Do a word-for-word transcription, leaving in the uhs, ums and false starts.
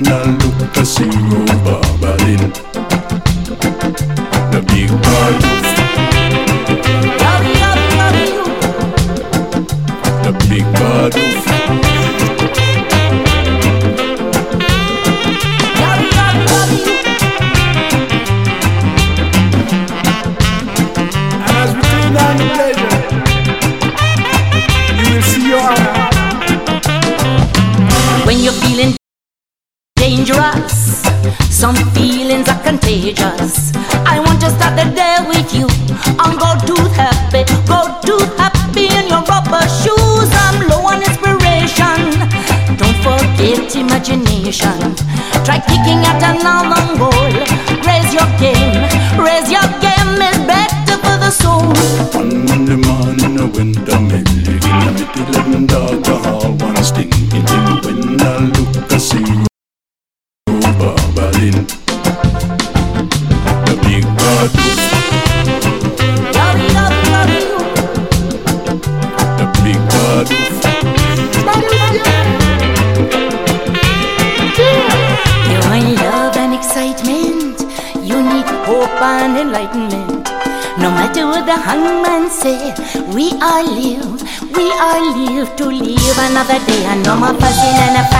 when I look I see Bobalin, the big bad wolf, the big bad wolf. And as we take down the pleasure, you will see your honor. When you're feeling dangerous, some feelings are contagious. I want to start the day with you. I'm go too happy, go too happy in your rubber shoes. I'm low on inspiration. Don't forget imagination. Try kicking at another goal. Raise your game, raise your game is better for the soul. On Monday morning I went a milli in the middle and dog a hall one stinking thing. When I look I see Bobalin, the big bad wolf, the big bad wolf. You're in love and excitement. You need hope and enlightenment. No matter what the hangman say, we are live, we are live to live another day. And no more fussing and a fight.